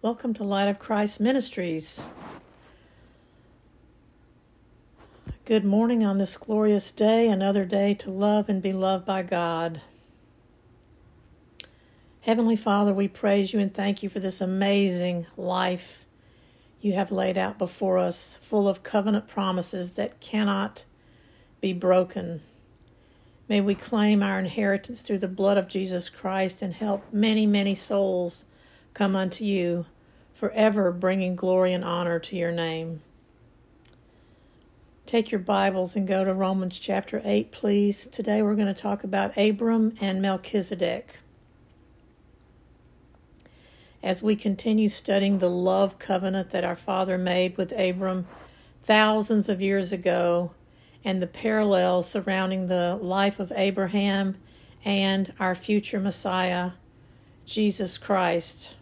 Welcome to Light of Christ Ministries. Good morning on this glorious day, another day to love and be loved by God. Heavenly Father, we praise you and thank you for this amazing life you have laid out before us, full of covenant promises that cannot be broken. May we claim our inheritance through the blood of Jesus Christ and help many, many souls come unto you, forever bringing glory and honor to your name. Take your Bibles and go to Romans chapter 8, please. Today we're going to talk about Abram and Melchizedek. As we continue studying the love covenant that our Father made with Abram thousands of years ago, and the parallels surrounding the life of Abraham and our future Messiah, Jesus Christ.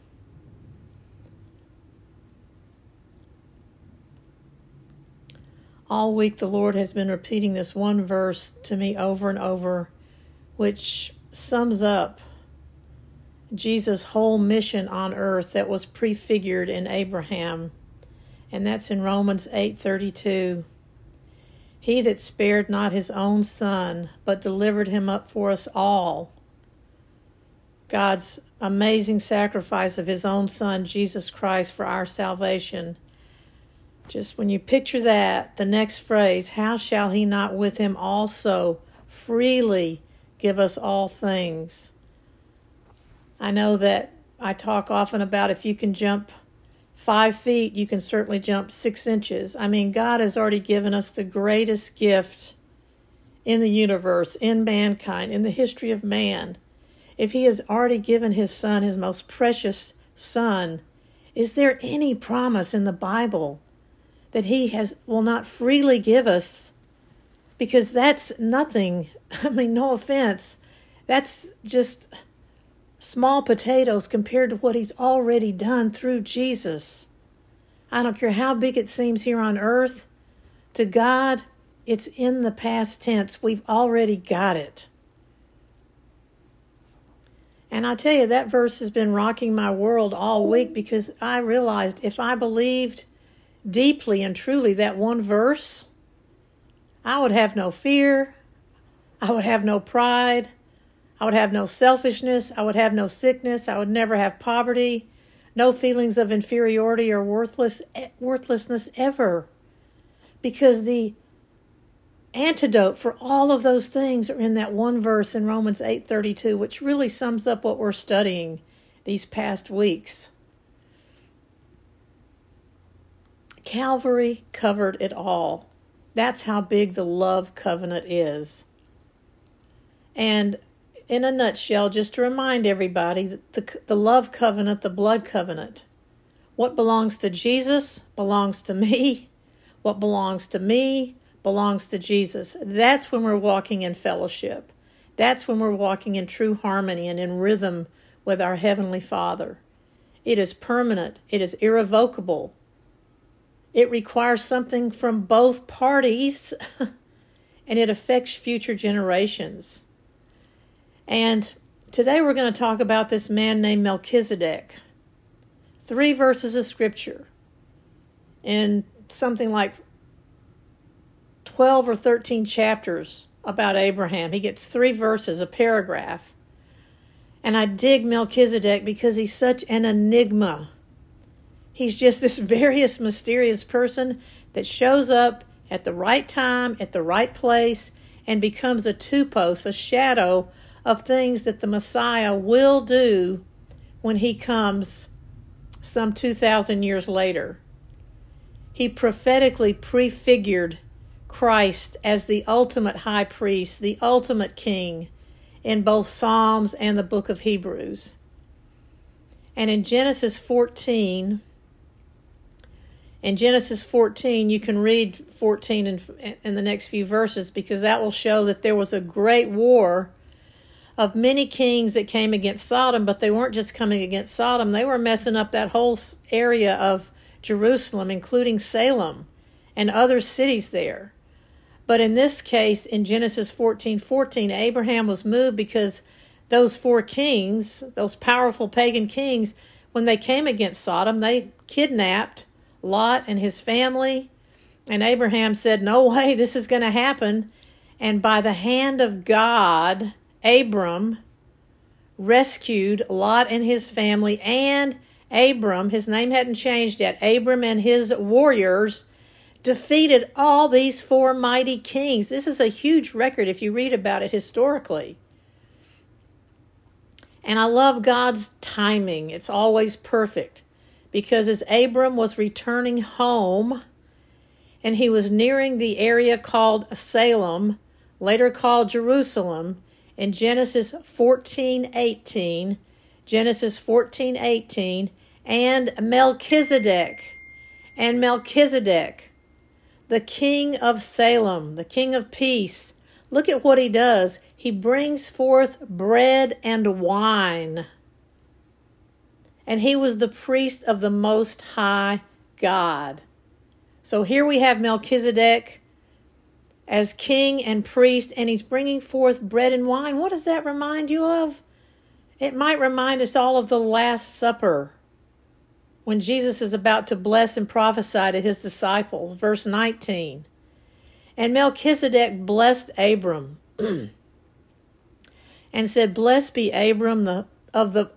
All week the Lord has been repeating this one verse to me over and over, which sums up Jesus' whole mission on earth that was prefigured in Abraham. And that's in Romans 8:32. He that spared not his own son, but delivered him up for us all. God's amazing sacrifice of his own son, Jesus Christ, for our salvation. Just when you picture that, the next phrase, how shall he not with him also freely give us all things? I know that I talk often about if you can jump 5 feet, you can certainly jump 6 inches. I mean, God has already given us the greatest gift in the universe, in mankind, in the history of man. If he has already given his son, his most precious son, is there any promise in the Bible that he will not freely give us? Because that's nothing. I mean, no offense. That's just small potatoes compared to what he's already done through Jesus. I don't care how big it seems here on earth. To God, it's in the past tense. We've already got it. And I tell you, that verse has been rocking my world all week because I realized if I believed deeply and truly that one verse, I would have no fear, I would have no pride, I would have no selfishness, I would have no sickness, I would never have poverty, no feelings of inferiority or worthlessness ever. Because the antidote for all of those things are in that one verse in Romans 8:32, which really sums up what we're studying these past weeks. Calvary covered it all. That's how big the love covenant is. And in a nutshell, just to remind everybody, the love covenant, the blood covenant, what belongs to Jesus belongs to me. What belongs to me belongs to Jesus. That's when we're walking in fellowship. That's when we're walking in true harmony and in rhythm with our Heavenly Father. It is permanent. It is irrevocable. It requires something from both parties, and it affects future generations. And today we're going to talk about this man named Melchizedek. 3 verses of Scripture in something like 12 or 13 chapters about Abraham. He gets 3 verses, a paragraph. And I dig Melchizedek because he's such an enigma. He's just this various, mysterious person that shows up at the right time, at the right place, and becomes a typos, a shadow of things that the Messiah will do when he comes some 2,000 years later. He prophetically prefigured Christ as the ultimate high priest, the ultimate king, in both Psalms and the book of Hebrews. And in Genesis 14, you can read 14 in the next few verses because that will show that there was a great war of many kings that came against Sodom, but they weren't just coming against Sodom. They were messing up that whole area of Jerusalem, including Salem and other cities there. But in this case, in Genesis 14:14, Abraham was moved because those 4 kings, those powerful pagan kings, when they came against Sodom, they kidnapped Lot and his family. And Abraham said, no way, this is going to happen. And by the hand of God, Abram rescued Lot and his family, and Abram, his name hadn't changed yet, Abram and his warriors defeated all these 4 mighty kings. This is a huge record if you read about it historically. And I love God's timing. It's always perfect. Because as Abram was returning home, and he was nearing the area called Salem, later called Jerusalem, in Genesis 14:18, and Melchizedek, the king of Salem, the king of peace. Look at what he does. He brings forth bread and wine. And he was the priest of the Most High God. So here we have Melchizedek as king and priest, and he's bringing forth bread and wine. What does that remind you of? It might remind us all of the Last Supper, when Jesus is about to bless and prophesy to his disciples. Verse 19. And Melchizedek blessed Abram and said, Blessed be Abram of the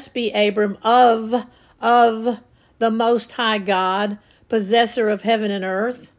Most High God, possessor of heaven and earth.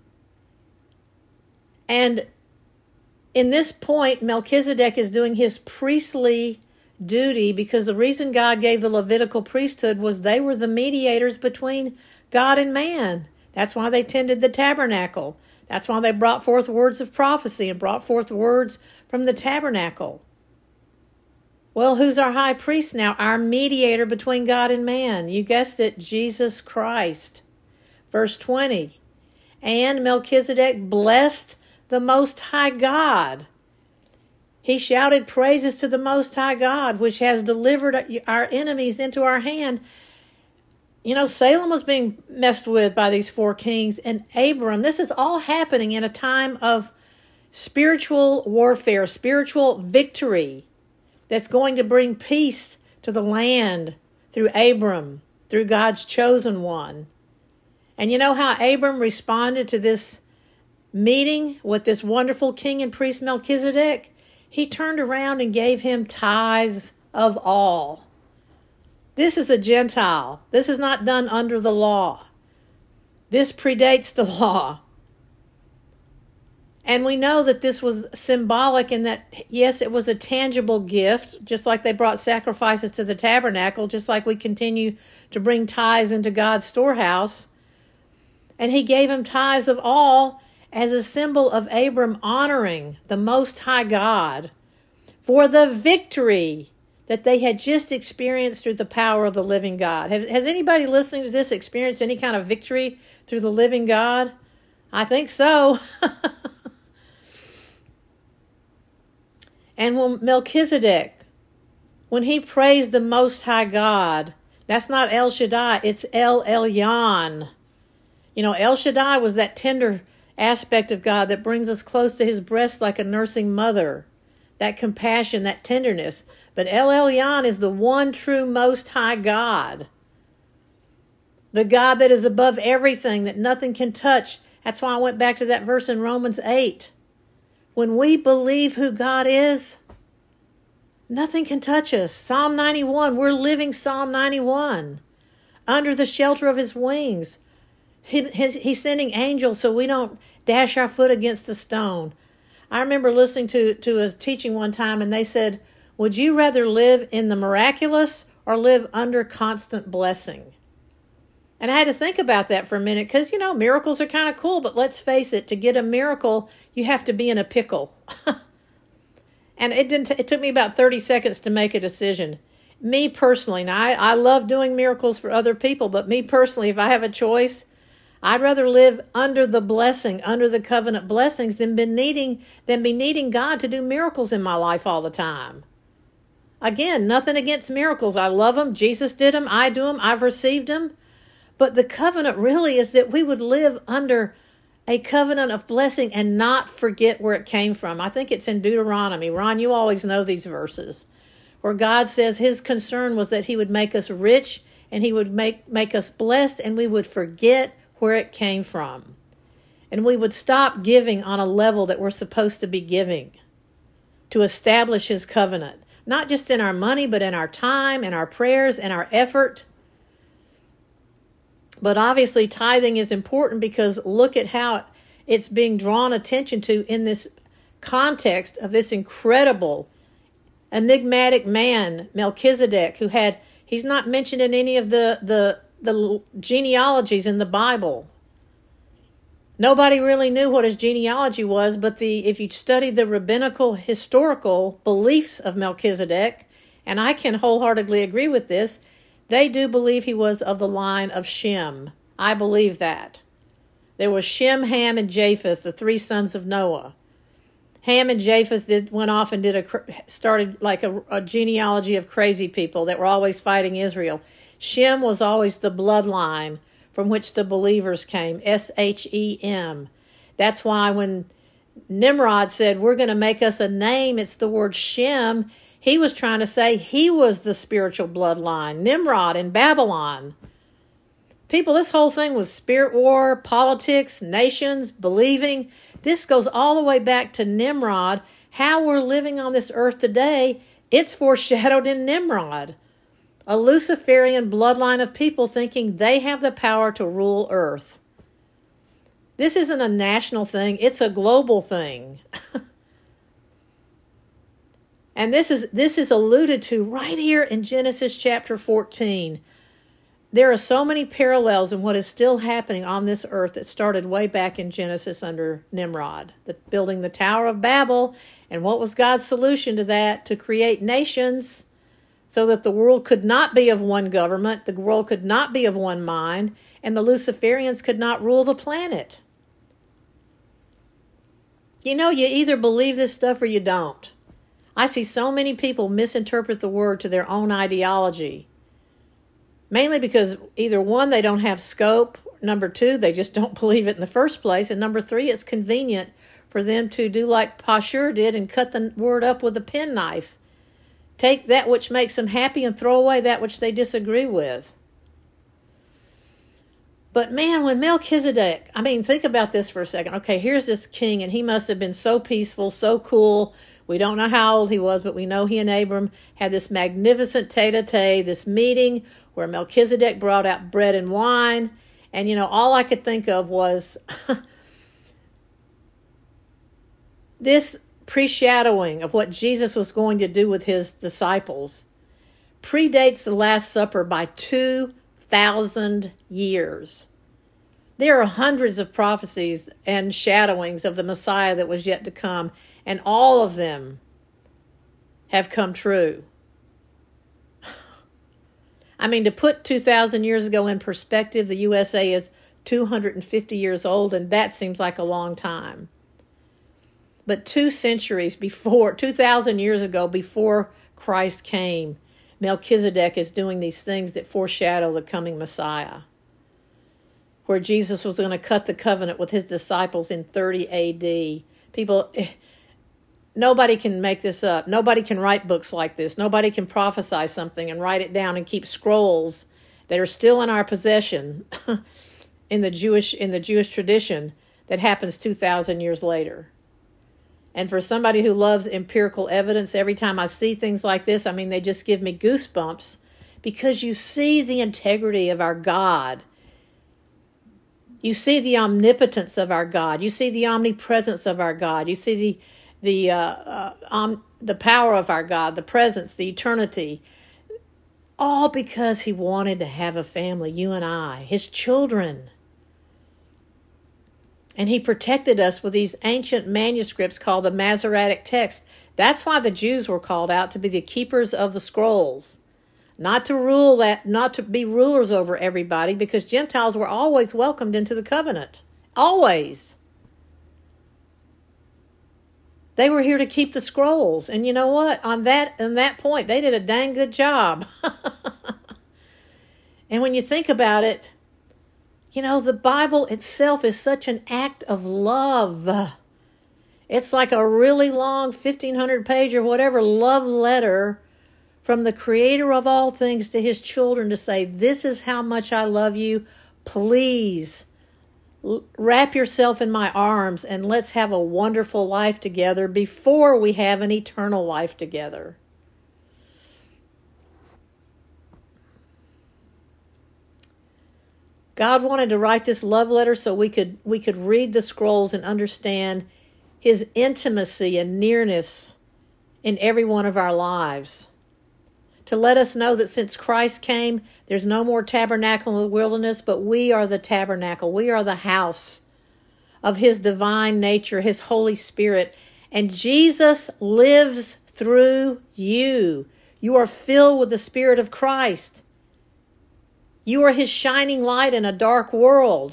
And in this point, Melchizedek is doing his priestly duty, because the reason God gave the Levitical priesthood was they were the mediators between God and man. That's why they tended the tabernacle. That's why they brought forth words of prophecy and brought forth words from the tabernacle. Well, who's our high priest now? Our mediator between God and man. You guessed it, Jesus Christ. Verse 20. And Melchizedek blessed the Most High God. He shouted praises to the Most High God, which has delivered our enemies into our hand. You know, Salem was being messed with by these 4 kings, and Abram. This is all happening in a time of spiritual warfare, spiritual victory that's going to bring peace to the land through Abram, through God's chosen one. And you know how Abram responded to this meeting with this wonderful king and priest Melchizedek? He turned around and gave him tithes of all. This is a Gentile. This is not done under the law. This predates the law. And we know that this was symbolic in that, yes, it was a tangible gift, just like they brought sacrifices to the tabernacle, just like we continue to bring tithes into God's storehouse. And he gave him tithes of all as a symbol of Abram honoring the Most High God for the victory that they had just experienced through the power of the living God. Has anybody listening to this experienced any kind of victory through the living God? I think so. And when Melchizedek, when he praised the Most High God, that's not El Shaddai, it's El Elyon. You know, El Shaddai was that tender aspect of God that brings us close to his breast like a nursing mother. That compassion, that tenderness. But El Elyon is the one true Most High God. The God that is above everything, that nothing can touch. That's why I went back to that verse in Romans 8. When we believe who God is, nothing can touch us. Psalm 91, we're living Psalm 91. Under the shelter of his wings. He's sending angels so we don't dash our foot against the stone. I remember listening to a teaching one time, and they said, would you rather live in the miraculous or live under constant blessing? And I had to think about that for a minute because, you know, miracles are kind of cool, but let's face it, to get a miracle, you have to be in a pickle. And it took me about 30 seconds to make a decision. Me personally, now I love doing miracles for other people, but me personally, if I have a choice, I'd rather live under the blessing, under the covenant blessings, than be needing God to do miracles in my life all the time. Again, nothing against miracles. I love them. Jesus did them. I do them. I've received them. But the covenant really is that we would live under a covenant of blessing and not forget where it came from. I think it's in Deuteronomy. Ron, you always know these verses, where God says his concern was that he would make us rich and he would make us blessed, and we would forget where it came from. And we would stop giving on a level that we're supposed to be giving to establish his covenant, not just in our money, but in our time and our prayers and our effort. But obviously tithing is important because look at how it's being drawn attention to in this context of this incredible, enigmatic man, Melchizedek, he's not mentioned in any of the genealogies in the Bible. Nobody really knew what his genealogy was, but if you study the rabbinical historical beliefs of Melchizedek, and I can wholeheartedly agree with this, they do believe he was of the line of Shem. I believe that. There was Shem, Ham, and Japheth, the three sons of Noah. Ham and Japheth went off and started like a genealogy of crazy people that were always fighting Israel. Shem was always the bloodline from which the believers came, Shem. That's why when Nimrod said, we're going to make us a name, it's the word Shem. He was trying to say he was the spiritual bloodline, Nimrod in Babylon. People, this whole thing with spirit war, politics, nations, believing, this goes all the way back to Nimrod. How we're living on this earth today, it's foreshadowed in Nimrod. A Luciferian bloodline of people thinking they have the power to rule earth. This isn't a national thing, it's a global thing. And this is alluded to right here in Genesis chapter 14. There are so many parallels in what is still happening on this earth that started way back in Genesis under Nimrod, building the Tower of Babel. And what was God's solution to that? To create nations so that the world could not be of one government, the world could not be of one mind, and the Luciferians could not rule the planet. You know, you either believe this stuff or you don't. I see so many people misinterpret the word to their own ideology. Mainly because either one, they don't have scope. Number two, they just don't believe it in the first place. And number three, it's convenient for them to do like Pashur did and cut the word up with a penknife. Take that which makes them happy and throw away that which they disagree with. But man, when Melchizedek, think about this for a second. Okay, here's this king, and he must have been so peaceful, so cool. We don't know how old he was, but we know he and Abram had this magnificent tete-a-tete, this meeting where Melchizedek brought out bread and wine. And, all I could think of was this foreshadowing of what Jesus was going to do with his disciples predates the Last Supper by 2,000 years. There are hundreds of prophecies and shadowings of the Messiah that was yet to come, and all of them have come true. To put 2,000 years ago in perspective, the USA is 250 years old, and that seems like a long time. But 2 centuries before, 2,000 years ago, before Christ came, Melchizedek is doing these things that foreshadow the coming Messiah, where Jesus was going to cut the covenant with his disciples in 30 A.D. People, nobody can make this up. Nobody can write books like this. Nobody can prophesy something and write it down and keep scrolls that are still in our possession in the Jewish tradition that happens 2,000 years later. And for somebody who loves empirical evidence, every time I see things like this, they just give me goosebumps because you see the integrity of our God. You see the omnipotence of our God. You see the omnipresence of our God. You see the power of our God, the presence, the eternity, all because he wanted to have a family, you and I, his children. And he protected us with these ancient manuscripts called the Masoretic text. That's why the Jews were called out to be the keepers of the scrolls. Not to be rulers over everybody, because Gentiles were always welcomed into the covenant. Always. They were here to keep the scrolls. And you know what? On that point, they did a dang good job. And when you think about it, the Bible itself is such an act of love. It's like a really long 1,500 page or whatever love letter from the creator of all things to his children to say, this is how much I love you. Please wrap yourself in my arms and let's have a wonderful life together before we have an eternal life together. God wanted to write this love letter so we could read the scrolls and understand his intimacy and nearness in every one of our lives. To let us know that since Christ came, there's no more tabernacle in the wilderness, but we are the tabernacle. We are the house of his divine nature, his Holy Spirit. And Jesus lives through you. You are filled with the Spirit of Christ. You are his shining light in a dark world.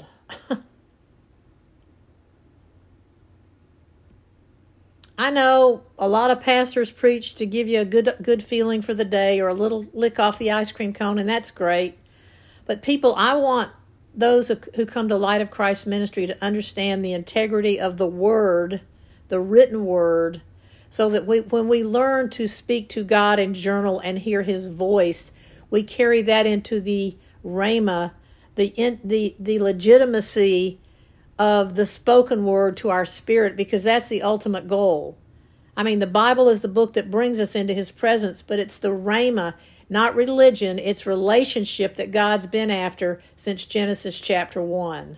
I know a lot of pastors preach to give you a good feeling for the day or a little lick off the ice cream cone, and that's great. But people, I want those who come to Light of Christ Ministry to understand the integrity of the Word, the written Word, so that when we learn to speak to God and journal and hear his voice, we carry that into the rhema, the legitimacy of the spoken word to our spirit, because that's the ultimate goal. I mean, the Bible is the book that brings us into his presence, but it's the rhema, not religion. It's relationship that God's been after since Genesis chapter 1.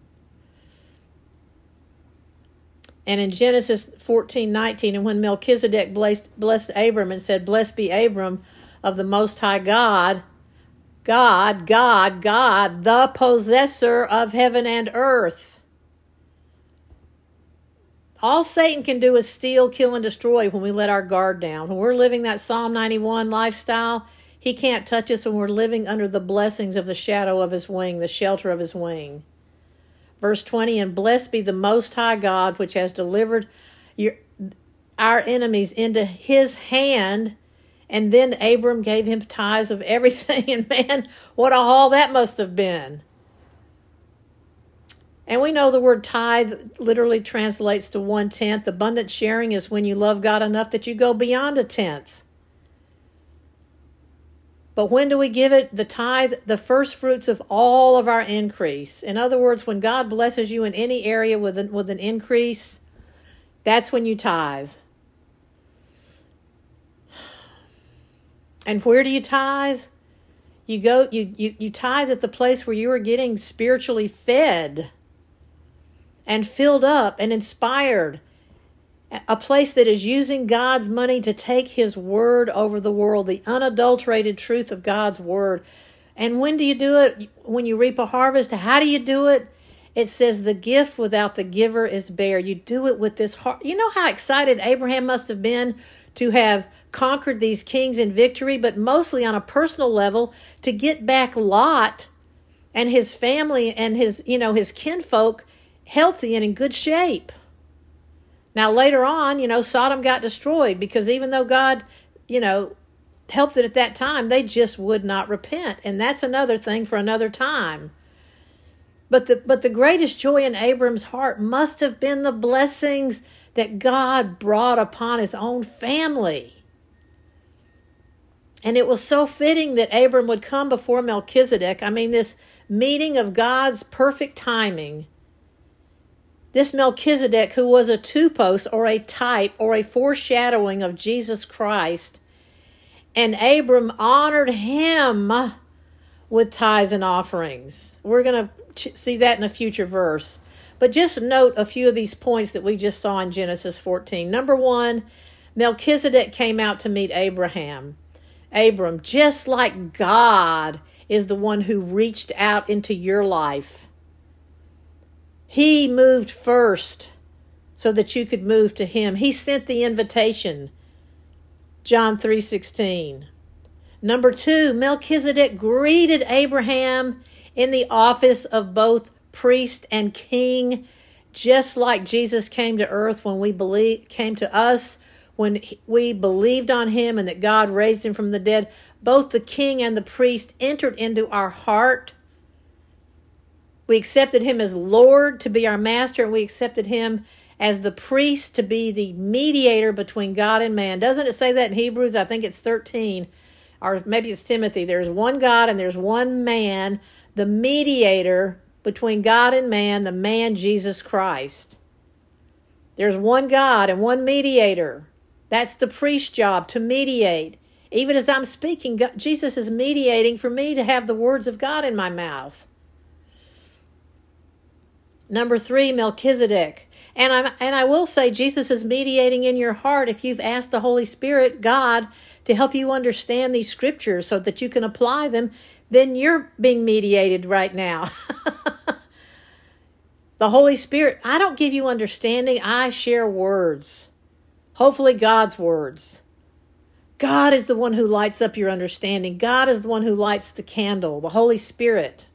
And in Genesis 14:19, and when Melchizedek blessed Abram and said, "Blessed be Abram of the Most High God, God, the possessor of heaven and earth." All Satan can do is steal, kill, and destroy when we let our guard down. When we're living that Psalm 91 lifestyle, he can't touch us when we're living under the blessings of the shadow of his wing, the shelter of his wing. Verse 20, and blessed be the Most High God, which has delivered our enemies into his hand. And then Abram gave him tithes of everything. And man, what a haul that must have been. And we know the word tithe literally translates to 1/10. Abundant sharing is when you love God enough that you go beyond a tenth. But when do we give it? The tithe, the first fruits of all of our increase. In other words, when God blesses you in any area with an increase, that's when you tithe. And where do you tithe? You tithe at the place where you are getting spiritually fed and filled up and inspired. A place that is using God's money to take his word over the world, the unadulterated truth of God's word. And when do you do it? When you reap a harvest. How do you do it? It says the gift without the giver is bare. You do it with this heart. You know how excited Abraham must have been to have conquered these kings in victory, but mostly on a personal level to get back Lot and his family and his kinfolk healthy and in good shape. Now later on, Sodom got destroyed because even though God, helped it at that time, they just would not repent. And that's another thing for another time. But the greatest joy in Abram's heart must have been the blessings that God brought upon his own family. And it was so fitting that Abram would come before Melchizedek. I mean, this meeting of God's perfect timing. This Melchizedek, who was a two-post or a type or a foreshadowing of Jesus Christ, and Abram honored him with tithes and offerings. We're going to see that in a future verse. But just note a few of these points that we just saw in Genesis 14. Number 1, Melchizedek came out to meet Abram, just like God is the one who reached out into your life. He moved first so that you could move to him. He sent the invitation. John 3:16. Number 2, Melchizedek greeted Abraham in the office of both priest and king, just like Jesus came to earth when we came to us when we believed on him and that God raised him from the dead. Both the king and the priest entered into our heart. We accepted him as Lord to be our master, and we accepted him as the priest to be the mediator between God and man. Doesn't it say that in Hebrews? I think it's 13. or maybe it's Timothy, there's one God and there's one man, the mediator between God and man, the man Jesus Christ. There's one God and one mediator. That's the priest's job, to mediate. Even as I'm speaking, Jesus is mediating for me to have the words of God in my mouth. Number 3, Melchizedek. And I will say Jesus is mediating in your heart if you've asked the Holy Spirit, God, to help you understand these scriptures so that you can apply them. Then you're being mediated right now. The Holy Spirit, I don't give you understanding. I share words. Hopefully God's words. God is the one who lights up your understanding. God is the one who lights the candle, the Holy Spirit.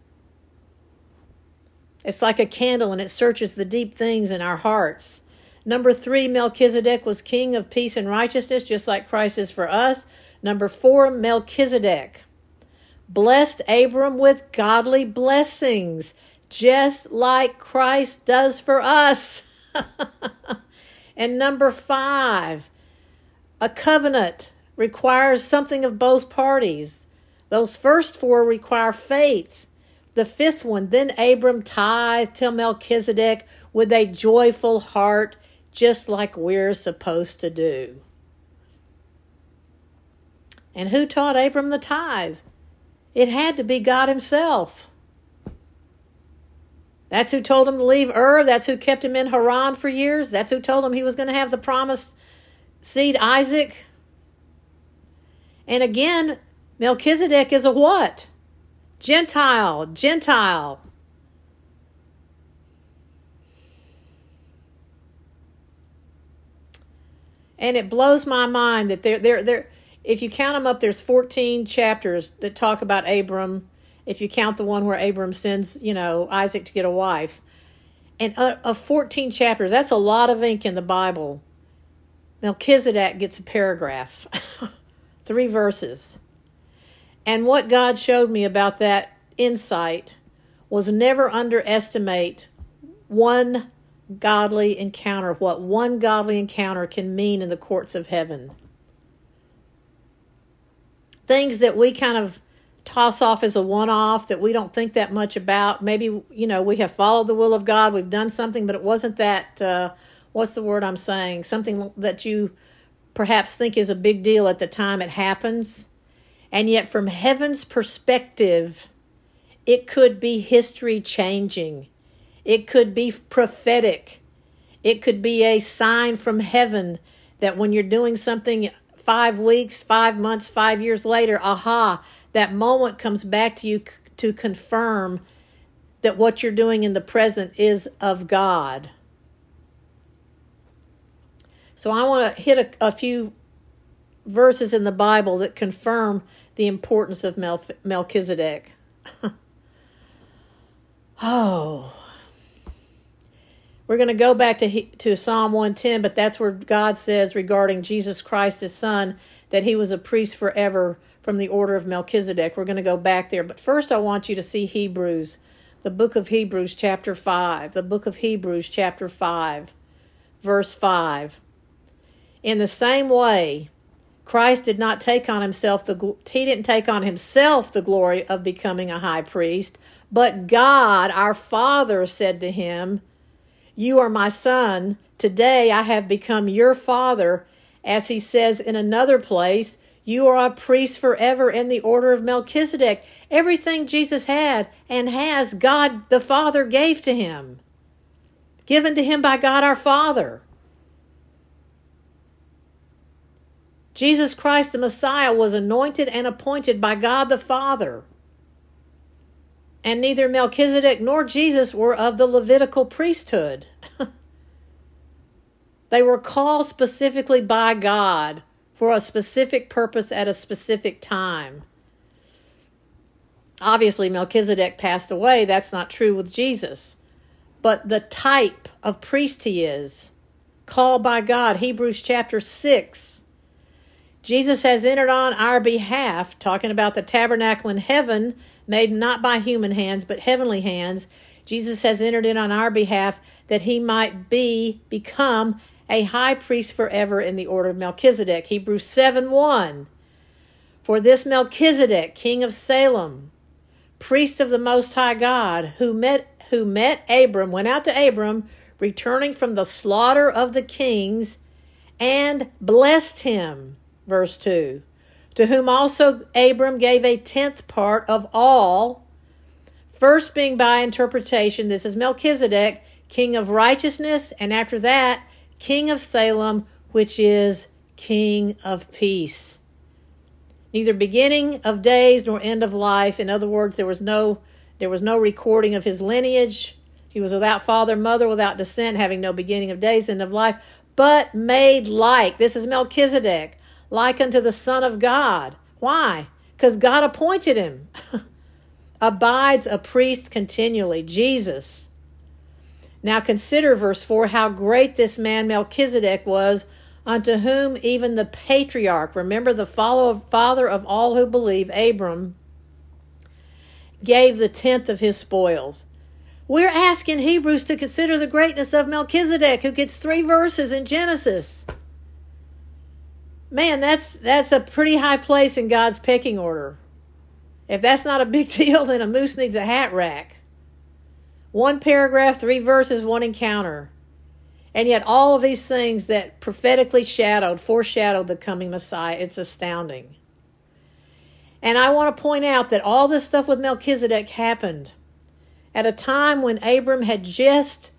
It's like a candle, and it searches the deep things in our hearts. Number 3, Melchizedek was king of peace and righteousness, just like Christ is for us. Number 4, Melchizedek blessed Abram with godly blessings, just like Christ does for us. And number 5, a covenant requires something of both parties. Those first 4 require faith. The 5th one, then Abram tithed to Melchizedek with a joyful heart, just like we're supposed to do. And who taught Abram the tithe? It had to be God himself. That's who told him to leave Ur. That's who kept him in Haran for years. That's who told him he was going to have the promised seed, Isaac. And again, Melchizedek is a what? Gentile. And it blows my mind that there. If you count them up, there's 14 chapters that talk about Abram. If you count the one where Abram sends, Isaac to get a wife. And of 14 chapters, that's a lot of ink in the Bible. Melchizedek gets a paragraph. 3 verses. And what God showed me about that insight was never underestimate one godly encounter, what one godly encounter can mean in the courts of heaven. Things that we kind of toss off as a one-off, that we don't think that much about. Maybe, we have followed the will of God, we've done something, but it wasn't that, what's the word I'm saying? Something that you perhaps think is a big deal at the time it happens. And yet from heaven's perspective, it could be history changing. It could be prophetic. It could be a sign from heaven that when you're doing something 5 weeks, 5 months, 5 years later, that moment comes back to you to confirm that what you're doing in the present is of God. So I want to hit a few verses in the Bible that confirm the importance of Melchizedek. We're going to go back to Psalm 110, but that's where God says regarding Jesus Christ, his son, that he was a priest forever from the order of Melchizedek. We're going to go back there. But first I want you to see Hebrews, the book of Hebrews chapter 5. The book of Hebrews chapter 5, verse 5. In the same way, Christ did not take on himself the glory of becoming a high priest, but God, our Father, said to him, "You are my son. Today I have become your father." As he says in another place, "You are a priest forever in the order of Melchizedek." Everything Jesus had and has, God the Father gave to him, given to him by God our Father. Jesus Christ, the Messiah, was anointed and appointed by God the Father. And neither Melchizedek nor Jesus were of the Levitical priesthood. They were called specifically by God for a specific purpose at a specific time. Obviously, Melchizedek passed away. That's not true with Jesus. But the type of priest he is, called by God, Hebrews chapter 6. Jesus has entered on our behalf, talking about the tabernacle in heaven, made not by human hands, but heavenly hands. Jesus has entered in on our behalf that he might become a high priest forever in the order of Melchizedek. Hebrews 7:1. For this Melchizedek, king of Salem, priest of the Most High God, who met Abram, went out to Abram, returning from the slaughter of the kings, and blessed him. Verse 2. To whom also Abram gave a tenth part of all, first being by interpretation, this is Melchizedek, king of righteousness, and after that, king of Salem, which is king of peace. Neither beginning of days nor end of life. In other words, there was no recording of his lineage. He was without father, mother, without descent, having no beginning of days, end of life, but made like. This is Melchizedek, like unto the Son of God. Why? Because God appointed him. Abides a priest continually. Jesus. Now consider verse 4, how great this man Melchizedek was, unto whom even the patriarch, remember the father of all who believe, Abram, gave the tenth of his spoils. We're asking Hebrews to consider the greatness of Melchizedek, who gets 3 verses in Genesis. Man, that's a pretty high place in God's pecking order. If that's not a big deal, then a moose needs a hat rack. 1 paragraph, 3 verses, 1 encounter. And yet all of these things that prophetically foreshadowed the coming Messiah, it's astounding. And I want to point out that all this stuff with Melchizedek happened at a time when Abram had just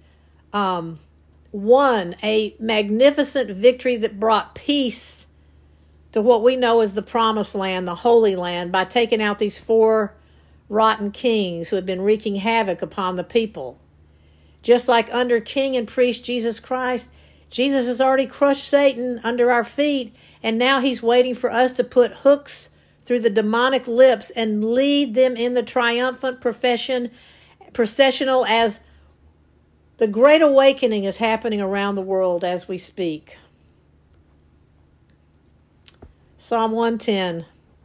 won a magnificent victory that brought peace to what we know as the Promised Land, the Holy Land, by taking out these 4 rotten kings who had been wreaking havoc upon the people. Just like under King and Priest Jesus Christ, Jesus has already crushed Satan under our feet, and now he's waiting for us to put hooks through the demonic lips and lead them in the triumphant processional as the great awakening is happening around the world as we speak. Psalm 110,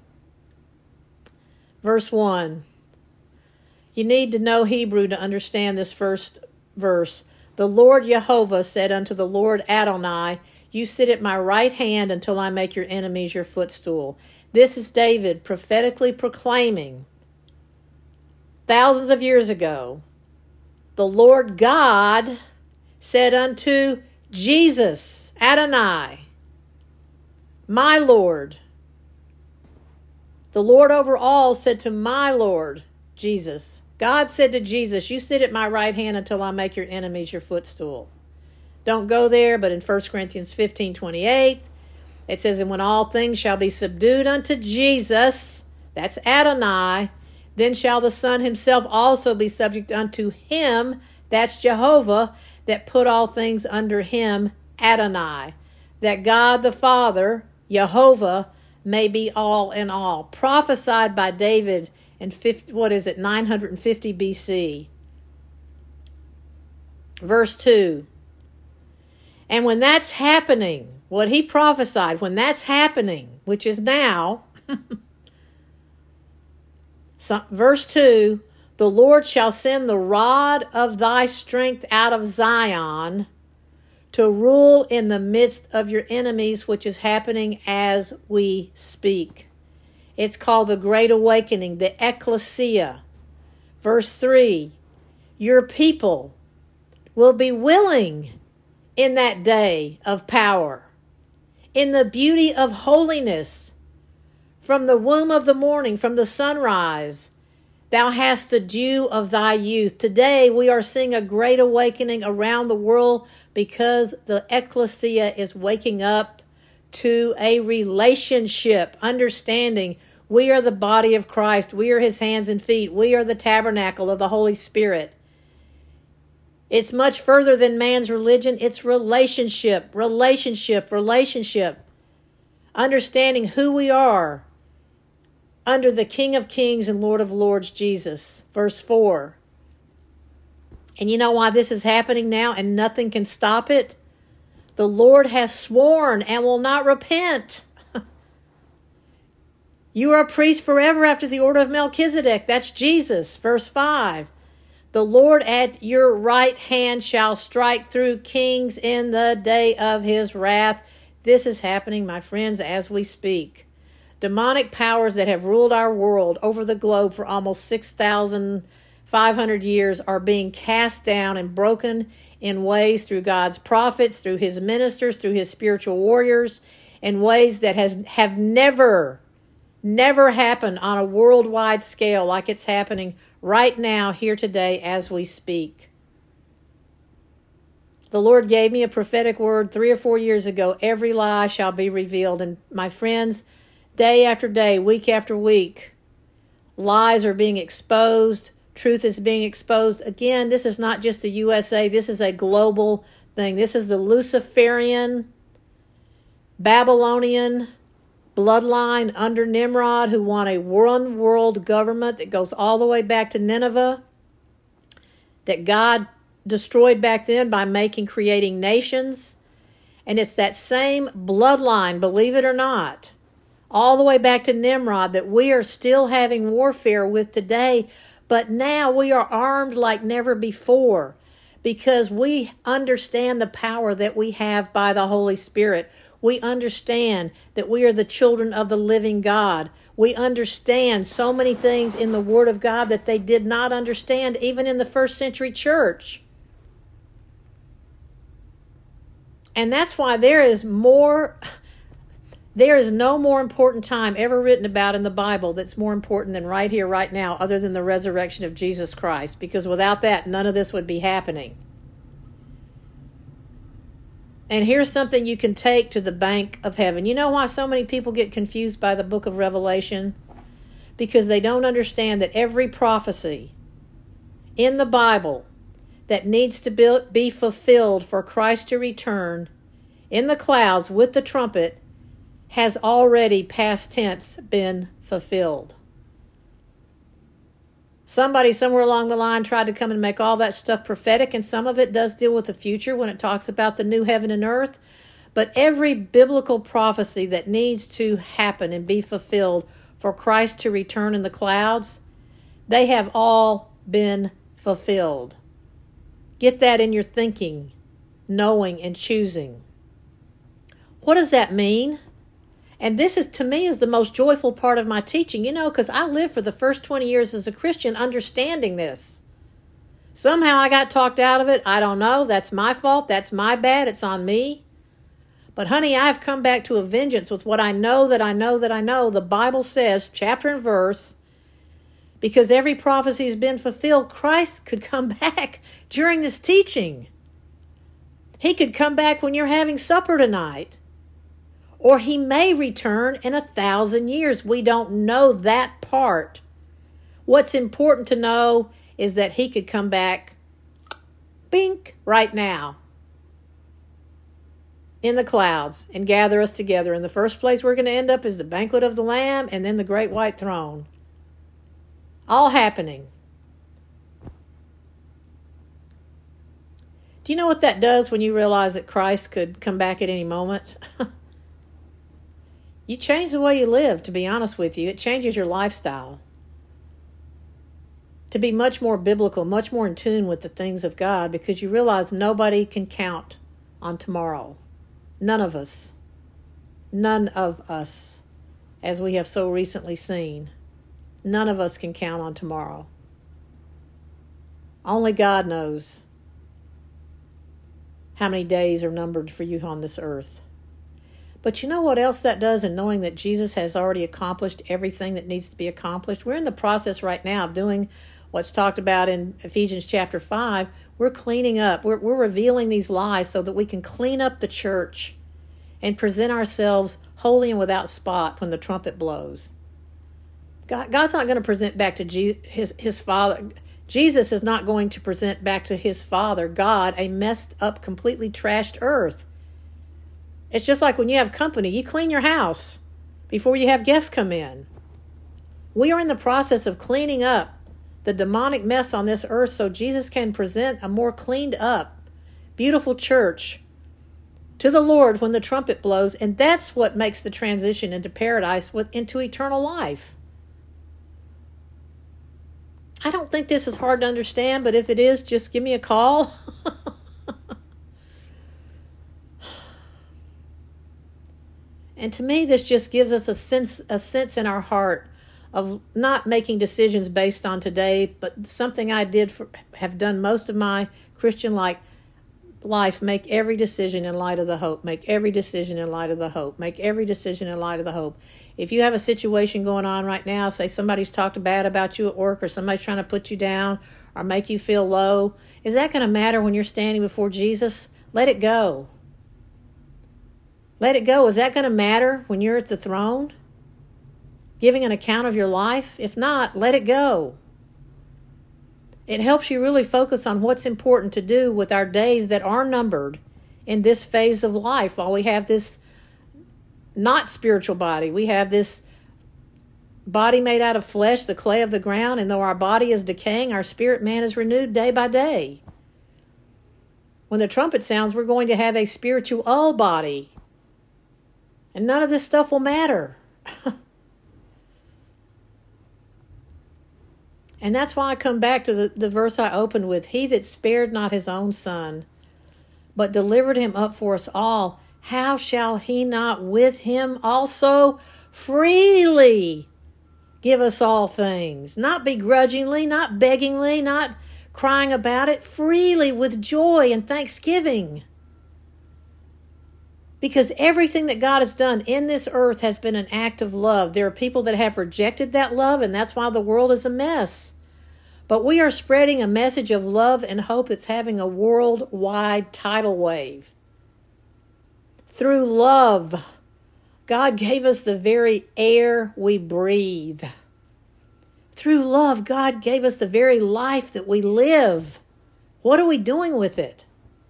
verse 1. You need to know Hebrew to understand this first verse. The Lord Jehovah said unto the Lord Adonai, you sit at my right hand until I make your enemies your footstool. This is David prophetically proclaiming thousands of years ago. The Lord God said unto Jesus, Adonai, my Lord. The Lord over all said to my Lord, Jesus. God said to Jesus, you sit at my right hand until I make your enemies your footstool. Don't go there, but in 1 Corinthians 15:28, it says, and when all things shall be subdued unto Jesus, that's Adonai, then shall the Son himself also be subject unto him, that's Jehovah, that put all things under him, Adonai, that God the Father, Jehovah, may be all in all. Prophesied by David in 950 BC. Verse 2. And when that's happening, what he prophesied, when that's happening, which is now, verse 2, the Lord shall send the rod of thy strength out of Zion to rule in the midst of your enemies, which is happening as we speak. It's called the Great Awakening, the Ecclesia. Verse 3, your people will be willing in that day of power, in the beauty of holiness, from the womb of the morning, from the sunrise. Thou hast the dew of thy youth. Today we are seeing a great awakening around the world because the ecclesia is waking up to a relationship, understanding we are the body of Christ. We are his hands and feet. We are the tabernacle of the Holy Spirit. It's much further than man's religion. It's relationship. Understanding who we are under the King of Kings and Lord of Lords, Jesus. Verse 4. And you know why this is happening now and nothing can stop it? The Lord has sworn and will not repent. You are a priest forever after the order of Melchizedek. That's Jesus. Verse 5. The Lord at your right hand shall strike through kings in the day of his wrath. This is happening, my friends, as we speak. Demonic powers that have ruled our world over the globe for almost 6,500 years are being cast down and broken in ways through God's prophets, through his ministers, through his spiritual warriors, in ways that have never happened on a worldwide scale like it's happening right now, here today, as we speak. The Lord gave me a prophetic word 3 or 4 years ago. Every lie shall be revealed. And my friends, day after day, week after week, lies are being exposed. Truth is being exposed. Again, this is not just the USA. This is a global thing. This is the Luciferian, Babylonian bloodline under Nimrod, who want a one world government that goes all the way back to Nineveh, that God destroyed back then by creating nations. And it's that same bloodline, believe it or not, all the way back to Nimrod, that we are still having warfare with today. But now we are armed like never before, because we understand the power that we have by the Holy Spirit. We understand that we are the children of the living God. We understand so many things in the Word of God that they did not understand even in the first century church. And that's why there is no more important time ever written about in the Bible that's more important than right here, right now, other than the resurrection of Jesus Christ. Because without that, none of this would be happening. And here's something you can take to the bank of heaven. You know why so many people get confused by the book of Revelation? Because they don't understand that every prophecy in the Bible that needs to be fulfilled for Christ to return in the clouds with the trumpet has already, past tense, been fulfilled. Somebody somewhere along the line tried to come and make all that stuff prophetic, and some of it does deal with the future when it talks about the new heaven and earth. But every biblical prophecy that needs to happen and be fulfilled for Christ to return in the clouds, they have all been fulfilled. Get that in your thinking, knowing, and choosing. What does that mean? And this is, to me, is the most joyful part of my teaching, because I lived for the first 20 years as a Christian understanding this. Somehow I got talked out of it. I don't know. That's my fault. That's my bad. It's on me. But honey, I've come back to a vengeance with what I know that I know that I know. The Bible says, chapter and verse, because every prophecy has been fulfilled, Christ could come back during this teaching. He could come back when you're having supper tonight. Or he may return in 1,000 years. We don't know that part. What's important to know is that he could come back, bink, right now, in the clouds and gather us together. And the first place we're going to end up is the banquet of the Lamb and then the great white throne. All happening. Do you know what that does when you realize that Christ could come back at any moment? You change the way you live, to be honest with you. It changes your lifestyle. To be much more biblical, much more in tune with the things of God, because you realize nobody can count on tomorrow. None of us. None of us, as we have so recently seen. None of us can count on tomorrow. Only God knows how many days are numbered for you on this earth. But you know what else that does in knowing that Jesus has already accomplished everything that needs to be accomplished? We're in the process right now of doing what's talked about in Ephesians chapter 5. We're cleaning up. We're revealing these lies so that we can clean up the church and present ourselves holy and without spot when the trumpet blows. God's not going to present back to his Father. Jesus is not going to present back to his Father, God, a messed up, completely trashed earth. It's just like when you have company, you clean your house before you have guests come in. We are in the process of cleaning up the demonic mess on this earth so Jesus can present a more cleaned up, beautiful church to the Lord when the trumpet blows. And that's what makes the transition into paradise, into eternal life. I don't think this is hard to understand, but if it is, just give me a call. And to me, this just gives us a sense in our heart of not making decisions based on today, but something I have done most of my Christian life, make every decision in light of the hope. Make every decision in light of the hope. Make every decision in light of the hope. If you have a situation going on right now, say somebody's talked bad about you at work, or somebody's trying to put you down or make you feel low, is that going to matter when you're standing before Jesus? Let it go. Let it go. Is that going to matter when you're at the throne, giving an account of your life? If not, let it go. It helps you really focus on what's important to do with our days that are numbered in this phase of life while we have this not spiritual body. We have this body made out of flesh, the clay of the ground, and though our body is decaying, our spirit man is renewed day by day. When the trumpet sounds, we're going to have a spiritual body, and none of this stuff will matter. And that's why I come back to the verse I opened with. He that spared not his own son, but delivered him up for us all, how shall he not with him also freely give us all things? Not begrudgingly, not beggingly, not crying about it, freely with joy and thanksgiving. Because everything that God has done in this earth has been an act of love. There are people that have rejected that love, and that's why the world is a mess. But we are spreading a message of love and hope that's having a worldwide tidal wave. Through love, God gave us the very air we breathe. Through love, God gave us the very life that we live. What are we doing with it?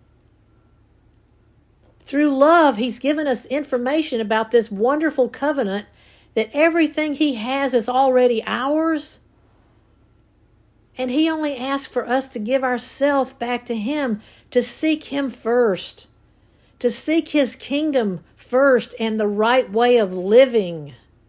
Through love, He's given us information about this wonderful covenant that everything He has is already ours. And He only asks for us to give ourselves back to Him, to seek Him first, to seek His kingdom first and the right way of living.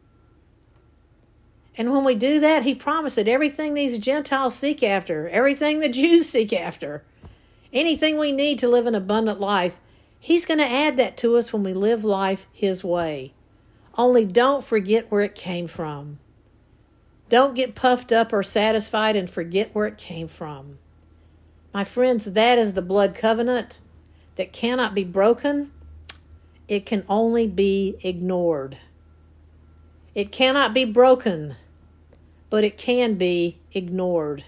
And when we do that, He promised that everything these Gentiles seek after, everything the Jews seek after, anything we need to live an abundant life, He's going to add that to us when we live life His way. Only don't forget where it came from. Don't get puffed up or satisfied and forget where it came from. My friends, that is the blood covenant that cannot be broken. It can only be ignored. It cannot be broken, but it can be ignored.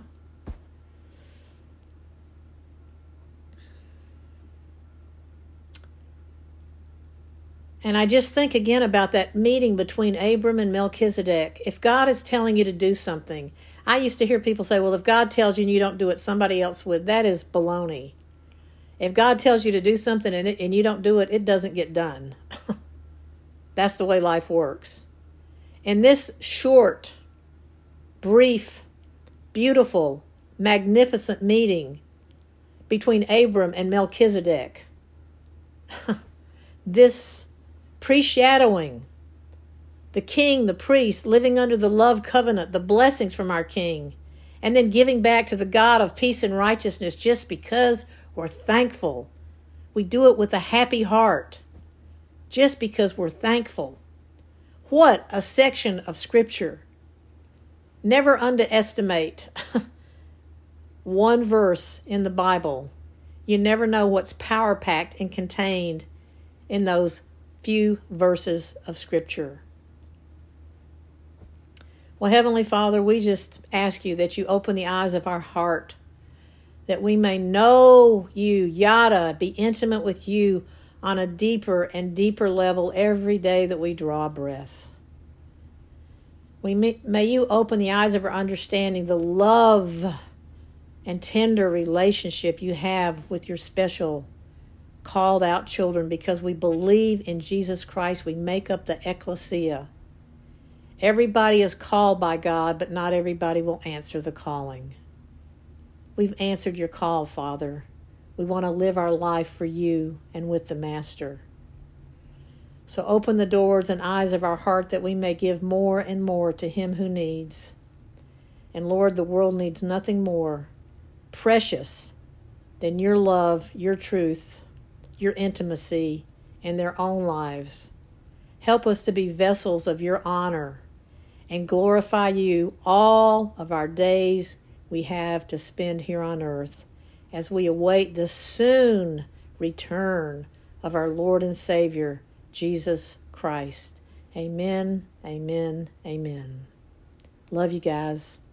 And I just think again about that meeting between Abram and Melchizedek. If God is telling you to do something, I used to hear people say, well, if God tells you and you don't do it, somebody else would. That is baloney. If God tells you to do something and you don't do it, it doesn't get done. That's the way life works. In this short, brief, beautiful, magnificent meeting between Abram and Melchizedek, this pre-shadowing the king, the priest, living under the love covenant, the blessings from our king, and then giving back to the God of peace and righteousness just because we're thankful. We do it with a happy heart just because we're thankful. What a section of Scripture. Never underestimate one verse in the Bible. You never know what's power-packed and contained in those few verses of Scripture. Well, Heavenly Father, we just ask you that you open the eyes of our heart, that we may know you, Yada, be intimate with you on a deeper and deeper level every day that we draw breath. May you open the eyes of our understanding, the love and tender relationship you have with your special called out children, because we believe in Jesus Christ. We make up the ecclesia. Everybody is called by God, but not everybody will answer the calling. We've answered your call, Father. We want to live our life for you and with the Master. So open the doors and eyes of our heart that we may give more and more to him who needs. And Lord, the world needs nothing more precious than your love, your truth, your intimacy in their own lives. Help us to be vessels of your honor and glorify you all of our days we have to spend here on earth as we await the soon return of our Lord and Savior, Jesus Christ. Amen, amen, amen. Love you guys.